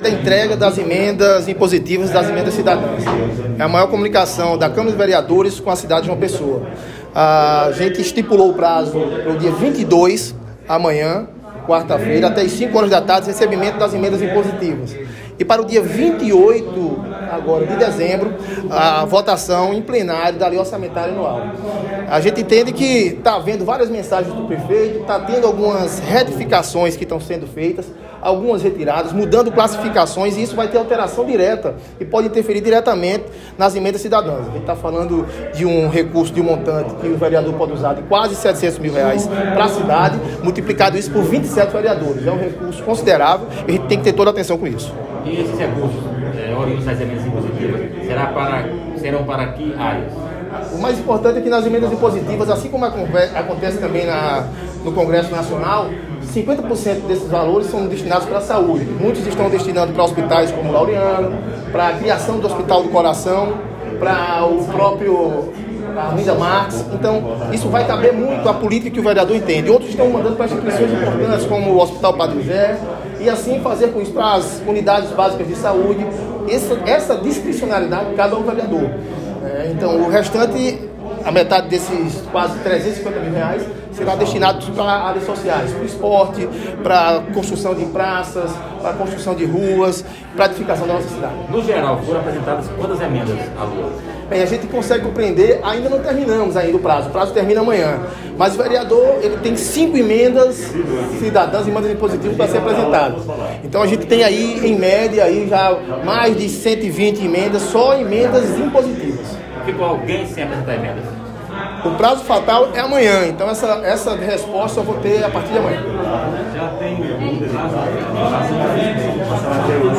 A entrega das emendas impositivas, das emendas cidadãs. É a maior comunicação da Câmara de Vereadores com a cidade de João Pessoa. A gente estipulou o prazo para o dia 22, amanhã, quarta-feira, até as 5 horas da tarde, recebimento das emendas impositivas. E para o dia 28, agora de dezembro, a votação em plenário da lei orçamentária anual. A gente entende que está havendo várias mensagens do prefeito, está tendo algumas retificações que estão sendo feitas, algumas retiradas, mudando classificações, e isso vai ter alteração direta e pode interferir diretamente nas emendas cidadãs. A gente está falando de um recurso, de um montante que o vereador pode usar de quase R$700 mil para a cidade, multiplicado isso por 27 vereadores. É um recurso considerável e a gente tem que ter toda a atenção com isso. E esses recursos, oriundos das emendas impositivas, serão para que áreas? O mais importante é que nas emendas impositivas, assim como acontece também no Congresso Nacional, 50% desses valores são destinados para a saúde. Muitos estão destinando para hospitais como o Laureano, para a criação do Hospital do Coração, para o próprio Arminda Marques. Então, isso vai caber muito à política que o vereador entende. Outros estão mandando para instituições importantes como o Hospital Padre José, e assim fazer com isso para as unidades básicas de saúde. Essa discricionalidade cabe ao vereador. Então, o restante, a metade desses quase R$350 mil, será destinado para áreas sociais, para o esporte, para a construção de praças, para a construção de ruas, para a edificação da nossa cidade. No geral, foram apresentadas quantas emendas à lua? Bem, a gente consegue compreender, ainda não terminamos ainda o prazo termina amanhã, mas o vereador ele tem 5 emendas cidadãs, emendas impositivas para ser apresentadas. Então a gente tem aí, em média, aí já mais de 120 emendas, só emendas impositivas. Ficou alguém sem apresentar emendas? O prazo fatal é amanhã, então essa resposta eu vou ter a partir de amanhã. Já tem um prazo